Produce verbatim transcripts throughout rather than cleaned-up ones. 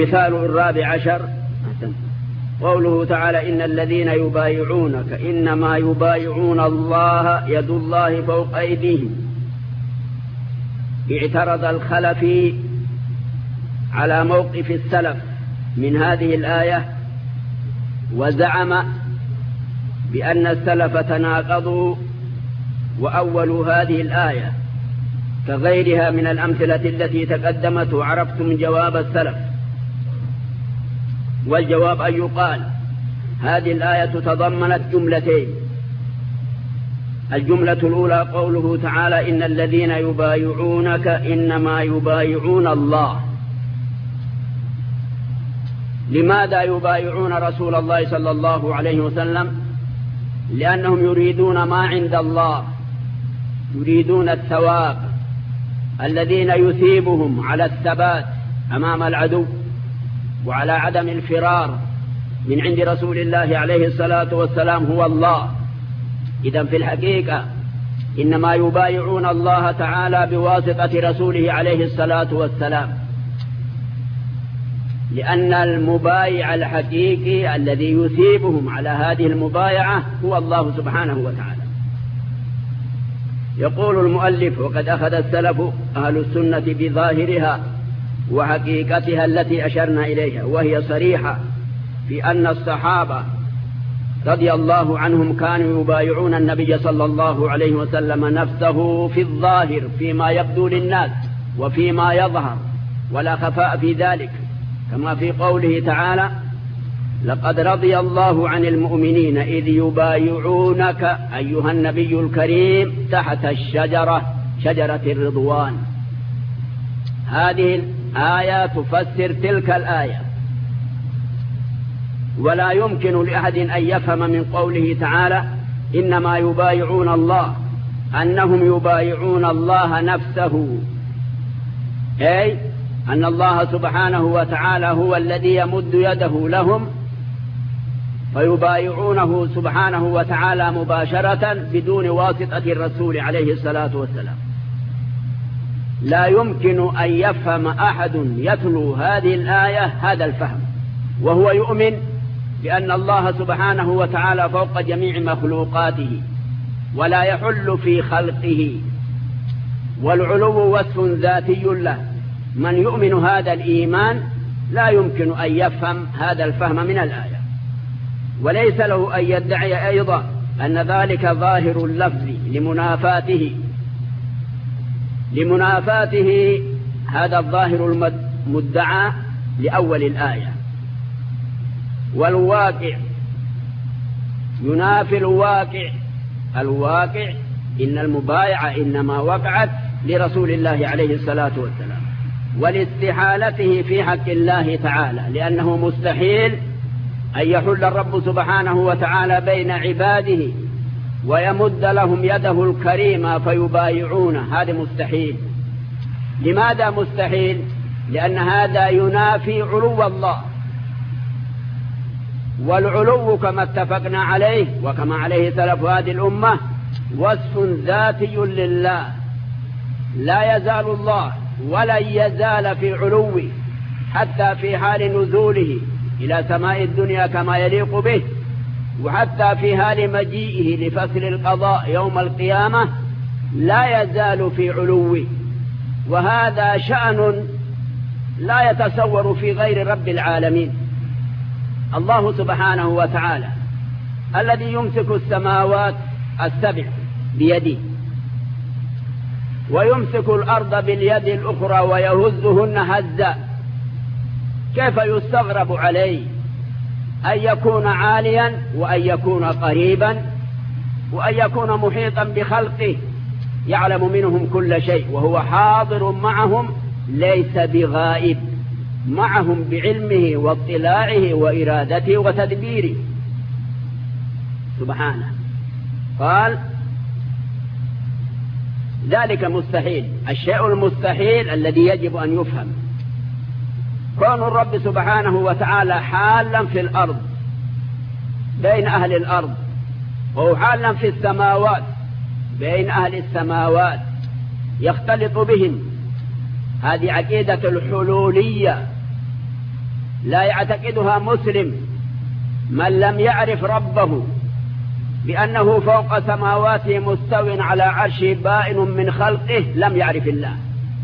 مثال الرابع عشر قوله تعالى إن الذين يبايعونك إنما يبايعون الله يد الله فوق أيديهم. اعترض الخلفي على موقف السلف من هذه الآية وزعم بأن السلف تناقضوا وأولوا هذه الآية كغيرها من الأمثلة التي تقدمت، وعرفتم جواب السلف. والجواب أن يقال هذه الآية تضمنت جملتين. الجملة الأولى قوله تعالى إن الذين يبايعونك إنما يبايعون الله. لماذا يبايعون رسول الله صلى الله عليه وسلم؟ لأنهم يريدون ما عند الله، يريدون الثواب الذين يثيبهم على الثبات أمام العدو وعلى عدم الفرار من عند رسول الله عليه الصلاة والسلام هو الله. إذن في الحقيقة إنما يبايعون الله تعالى بواسطة رسوله عليه الصلاة والسلام، لأن المبايع الحقيقي الذي يثيبهم على هذه المبايعة هو الله سبحانه وتعالى. يقول المؤلف وقد أخذ السلف أهل السنة بظاهرها وحقيقتها التي أشرنا إليها، وهي صريحة في أن الصحابة رضي الله عنهم كانوا يبايعون النبي صلى الله عليه وسلم نفسه في الظاهر فيما يبدو للناس وفيما يظهر، ولا خفاء في ذلك، كما في قوله تعالى لقد رضي الله عن المؤمنين إذ يبايعونك أيها النبي الكريم تحت الشجرة شجرة الرضوان. هذه الآية تفسر تلك الآية، ولا يمكن لأحد أن يفهم من قوله تعالى إنما يبايعون الله أنهم يبايعون الله نفسه، أي أن الله سبحانه وتعالى هو الذي يمد يده لهم فيبايعونه سبحانه وتعالى مباشرة بدون واسطة الرسول عليه الصلاة والسلام. لا يمكن أن يفهم أحد يتلو هذه الآية هذا الفهم وهو يؤمن بأن الله سبحانه وتعالى فوق جميع مخلوقاته ولا يحل في خلقه، والعلو وصف ذاتي له. من يؤمن هذا الإيمان لا يمكن أن يفهم هذا الفهم من الآية، وليس له أن يدعي أيضا أن ذلك ظاهر اللفظ لمنافاته لمنافاته هذا الظاهر المدعى لأول الآية. والواقع ينافي الواقع. الواقع إن المبايعة إنما وقعت لرسول الله عليه الصلاة والسلام، ولاستحالته في حق الله تعالى، لأنه مستحيل أن يحل الرب سبحانه وتعالى بين عباده ويمد لهم يده الكريمة فيبايعونه، هذا مستحيل. لماذا مستحيل؟ لأن هذا ينافي علو الله، والعلو كما اتفقنا عليه وكما عليه سلف هذه الأمة وصف ذاتي لله، لا يزال الله ولن يزال في علوه حتى في حال نزوله إلى سماء الدنيا كما يليق به، وحتى في حال مجيئه لفصل القضاء يوم القيامة لا يزال في علوه. وهذا شأن لا يتصور في غير رب العالمين. الله سبحانه وتعالى الذي يمسك السماوات السبع بيده ويمسك الأرض باليد الأخرى ويهزهن هزا، كيف يستغرب عليه أن يكون عاليا وأن يكون قريبا وأن يكون محيطا بخلقه يعلم منهم كل شيء وهو حاضر معهم ليس بغائب، معهم بعلمه واطلاعه وإرادته وتدبيره سبحانه. قال ذلك مستحيل. الشيء المستحيل الذي يجب أن يفهم كون الرب سبحانه وتعالى حالا في الأرض بين أهل الأرض، وهو حالا في السماوات بين أهل السماوات يختلط بهم. هذه عقيدة الحلولية لا يعتقدها مسلم من لم يعرف ربه بأنه فوق سماواته مستو على عرشه بائن من خلقه لم يعرف الله.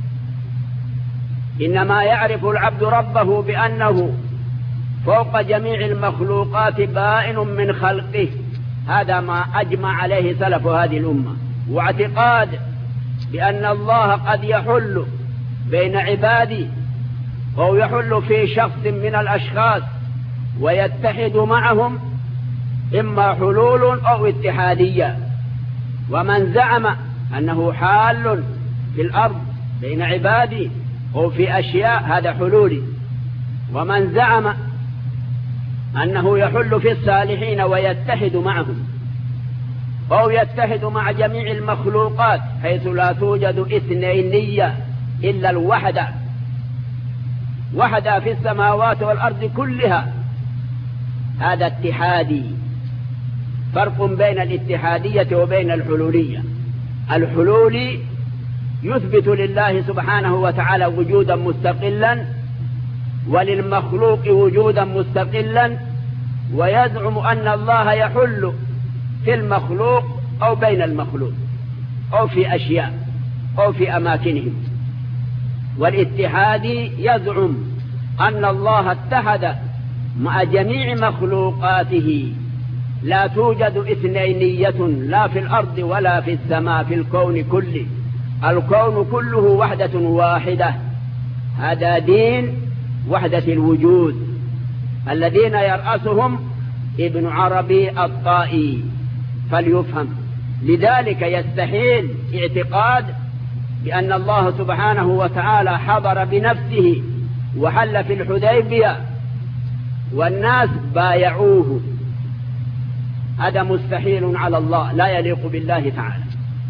إنما يعرف العبد ربه بأنه فوق جميع المخلوقات بائن من خلقه. هذا ما أجمع عليه سلف هذه الأمة. واعتقاد بأن الله قد يحل بين عباده أو يحل في شخص من الأشخاص ويتحد معهم إما حلول أو اتحادية. ومن زعم أنه حال في الأرض بين عباده أو في أشياء هذا حلولي. ومن زعم أنه يحل في الصالحين ويتحد معهم أو يتحد مع جميع المخلوقات حيث لا توجد اثنينية إلا الوحدة، وحدة في السماوات والأرض كلها، هذا اتحادي. فرق بين الاتحادية وبين الحلولية. الحلولي يثبت لله سبحانه وتعالى وجودا مستقلا وللمخلوق وجودا مستقلا، ويزعم أن الله يحل في المخلوق أو بين المخلوق أو في أشياء أو في أماكنهم. والاتحادي يزعم أن الله اتحد مع جميع مخلوقاته، لا توجد اثنينية لا في الأرض ولا في السماء، في الكون كله، الكون كله وحدة واحدة. هذا دين وحدة الوجود الذين يرأسهم ابن عربي الطائي، فليفهم. لذلك يستحيل اعتقاد بأن الله سبحانه وتعالى حضر بنفسه وحل في الحديبية والناس بايعوه، هذا مستحيل على الله، لا يليق بالله تعالى.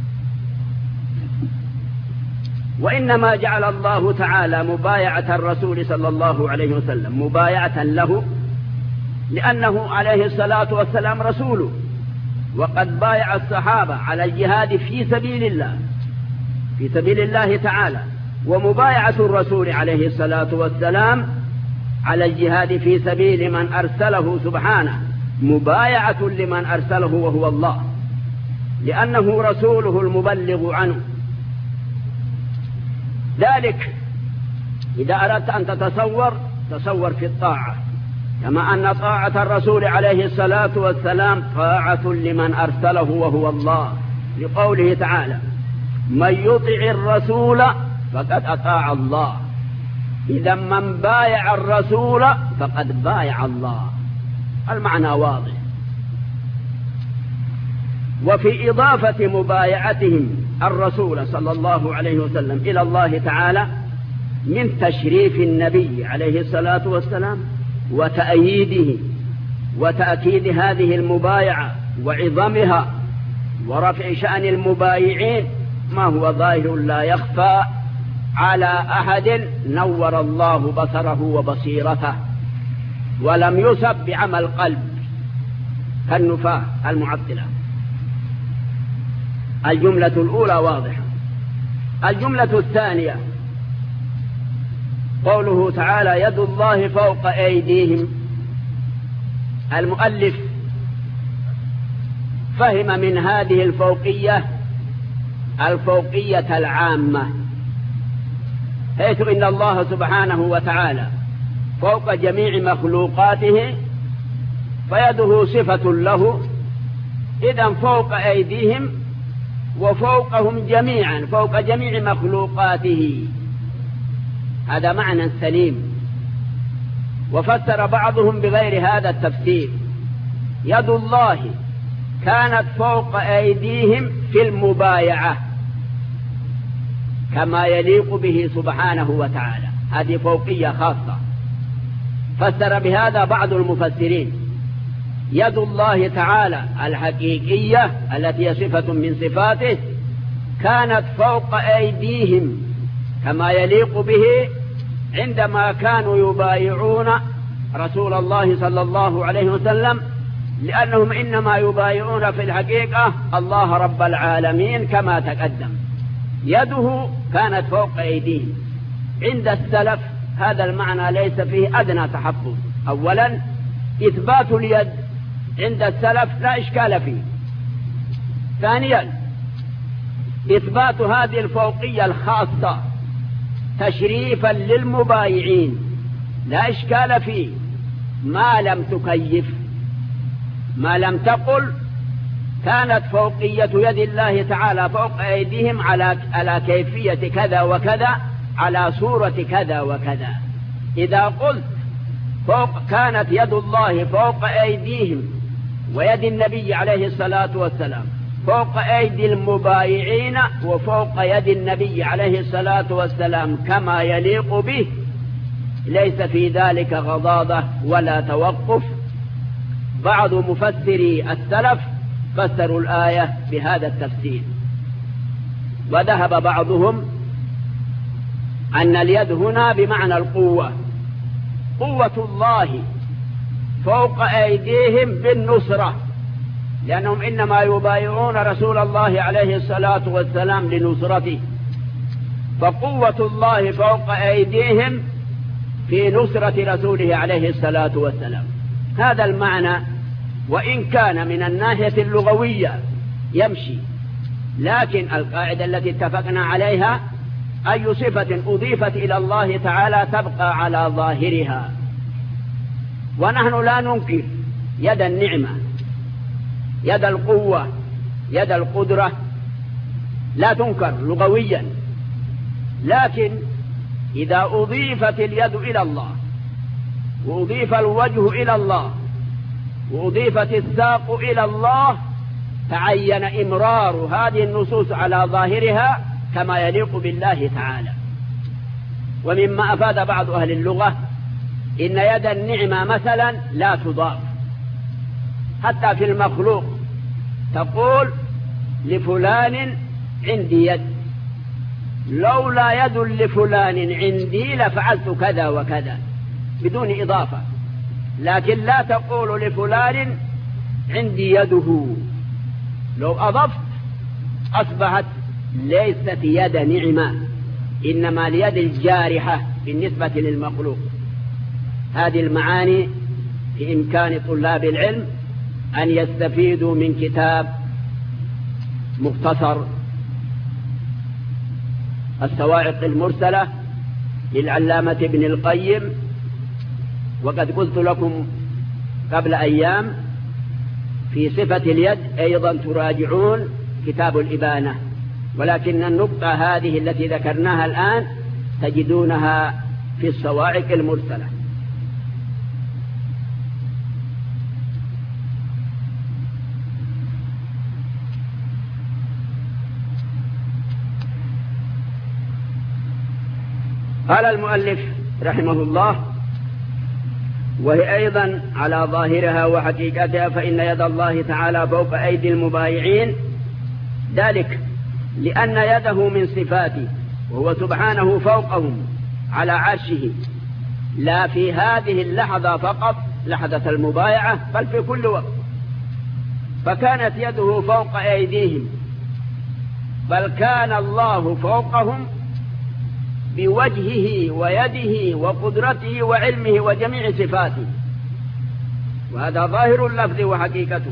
وإنما جعل الله تعالى مبايعة الرسول صلى الله عليه وسلم مبايعة له لأنه عليه الصلاة والسلام رسوله، وقد بايع الصحابة على الجهاد في سبيل الله في سبيل الله تعالى. ومبايعة الرسول عليه الصلاة والسلام على الجهاد في سبيل من أرسله سبحانه مبايعة لمن أرسله وهو الله، لأنه رسوله المبلغ عنه. ذلك إذا أردت أن تتصور تصور في الطاعة، كما أن طاعة الرسول عليه الصلاة والسلام طاعة لمن أرسله وهو الله، لقوله تعالى: من يطع الرسول فقد أطاع الله. إذا من بايع الرسول فقد بايع الله، المعنى واضح. وفي إضافة مبايعتهم الرسول صلى الله عليه وسلم إلى الله تعالى من تشريف النبي عليه الصلاة والسلام وتأييده وتأكيد هذه المبايعة وعظمها ورفع شأن المبايعين ما هو ظاهر لا يخفى على أحد نور الله بصره وبصيرته ولم يصب بعمل قلب كالنفاة المعطلة. الجملة الأولى واضحة. الجملة الثانية قوله تعالى: يد الله فوق أيديهم. المؤلف فهم من هذه الفوقية الفوقية العامة، حيث إن الله سبحانه وتعالى فوق جميع مخلوقاته فيده صفة له، إذن فوق أيديهم وفوقهم جميعا، فوق جميع مخلوقاته. هذا معنى سليم. وفسر بعضهم بغير هذا التفسير: يد الله كانت فوق أيديهم في المبايعة كما يليق به سبحانه وتعالى، هذه فوقية خاصة. فسر بهذا بعض المفسرين: يد الله تعالى الحقيقية التي هي صفة من صفاته كانت فوق أيديهم كما يليق به عندما كانوا يبايعون رسول الله صلى الله عليه وسلم، لأنهم إنما يبايعون في الحقيقة الله رب العالمين كما تقدم. يده كانت فوق أيديهم. عند السلف هذا المعنى ليس فيه أدنى تحفظ. أولا إثبات اليد عند السلف لا إشكال فيه. ثانيا إثبات هذه الفوقية الخاصة تشريفا للمبايعين لا إشكال فيه، ما لم تكيف، ما لم تقل كانت فوقية يد الله تعالى فوق أيديهم على على كيفية كذا وكذا، على صورة كذا وكذا. إذا قلت فوق كانت يد الله فوق أيديهم ويد النبي عليه الصلاة والسلام فوق أيدي المبايعين وفوق يد النبي عليه الصلاة والسلام كما يليق به، ليس في ذلك غضاضة ولا توقف. بعض مفسري السلف فسروا الآية بهذا التفسير، وذهب بعضهم أن اليد هنا بمعنى القوة، قوة الله فوق أيديهم بالنصرة، لأنهم إنما يبايعون رسول الله عليه الصلاة والسلام لنصرته، فقوة الله فوق أيديهم في نصرة رسوله عليه الصلاة والسلام. هذا المعنى، وإن كان من الناحية اللغوية يمشي، لكن القاعدة التي اتفقنا عليها أي صفة أضيفت إلى الله تعالى تبقى على ظاهرها، ونحن لا ننكر يد النعمة، يد القوة، يد القدرة لا تنكر لغويا، لكن إذا أضيفت اليد إلى الله وأضيف الوجه إلى الله وأضيفت الساق إلى الله تعين إمرار هذه النصوص على ظاهرها كما يليق بالله تعالى. ومما أفاد بعض أهل اللغة إن يد النعمة مثلا لا تضاف حتى في المخلوق، تقول لفلان عندي يد، لولا يد لفلان عندي لفعلت كذا وكذا بدون إضافة، لكن لا تقول لفلان عندي يده، لو أضفت أصبحت ليست يد نعمة، إنما اليد الجارحة بالنسبة للمخلوق. هذه المعاني في إمكان طلاب العلم أن يستفيدوا من كتاب مختصر الصواعق المرسلة للعلامة ابن القيم، وقد قلت لكم قبل أيام في صفة اليد أيضا تراجعون كتاب الإبانة، ولكن النقطة هذه التي ذكرناها الآن تجدونها في الصواعق المرسلة. قال المؤلف رحمه الله: وهي أيضا على ظاهرها وحقيقتها، فإن يد الله تعالى فوق أيدي المبايعين، ذلك لأن يده من صفاته وهو سبحانه فوقهم على عرشه، لا في هذه اللحظة فقط لحظة المبايعة بل في كل وقت، فكانت يده فوق أيديهم، بل كان الله فوقهم بوجهه ويده وقدرته وعلمه وجميع صفاته، وهذا ظاهر اللفظ وحقيقته،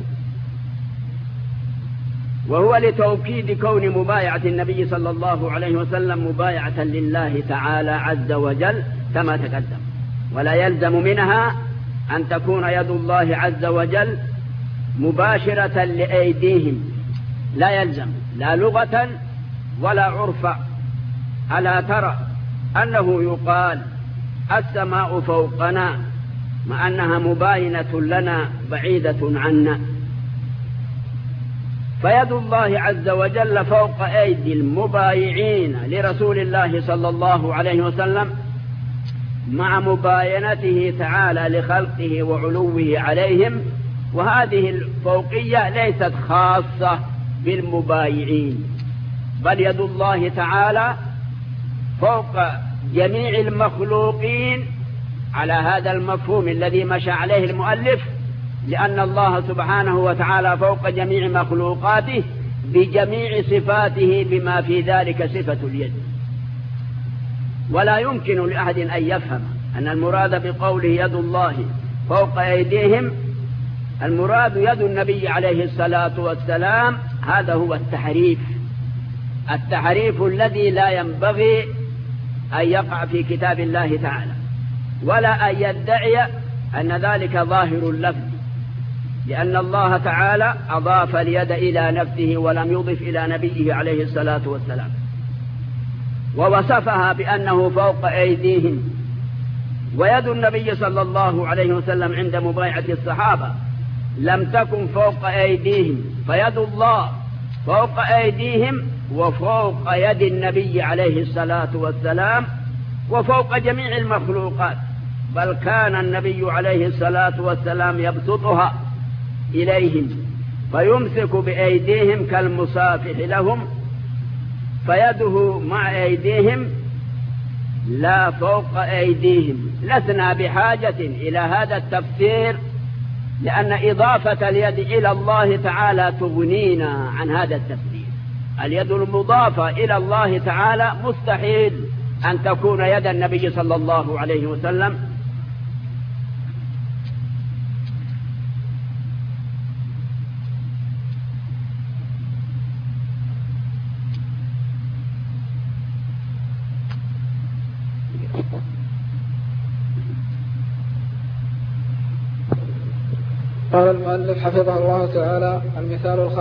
وهو لتوكيد كون مبايعة النبي صلى الله عليه وسلم مبايعة لله تعالى عز وجل كما تقدم. ولا يلزم منها أن تكون يد الله عز وجل مباشرة لأيديهم، لا يلزم لا لغة ولا عرفا. ألا ترى أنه يقال السماء فوقنا مع أنها مباينة لنا بعيدة عنا؟ فيد الله عز وجل فوق أيدي المبايعين لرسول الله صلى الله عليه وسلم مع مباينته تعالى لخلقه وعلوه عليهم، وهذه الفوقية ليست خاصة بالمبايعين، بل يد الله تعالى فوق جميع المخلوقين على هذا المفهوم الذي مشى عليه المؤلف، لأن الله سبحانه وتعالى فوق جميع مخلوقاته بجميع صفاته بما في ذلك صفة اليد. ولا يمكن لأحد أن يفهم أن المراد بقوله يد الله فوق أيديهم المراد يد النبي عليه الصلاة والسلام. هذا هو التحريف، التحريف الذي لا ينبغي أن يقع في كتاب الله تعالى، ولا أن يدعي أن ذلك ظاهر اللفظ، لأن الله تعالى أضاف اليد إلى نفسه ولم يضف إلى نبيه عليه الصلاة والسلام، ووصفها بأنه فوق أيديهم. ويد النبي صلى الله عليه وسلم عند مبايعة الصحابة لم تكن فوق أيديهم، فيد الله فوق أيديهم وفوق يد النبي عليه الصلاة والسلام وفوق جميع المخلوقات، بل كان النبي عليه الصلاة والسلام يبسطها إليهم فيمسك بأيديهم كالمصافح لهم، فيده مع أيديهم لا فوق أيديهم. لسنا بحاجة إلى هذا التفسير، لأن إضافة اليد إلى الله تعالى تغنينا عن هذا التفسير. اليد المضافة إلى الله تعالى مستحيل أن تكون يد النبي صلى الله عليه وسلم. قال المؤلف حفظه الله تعالى: المثال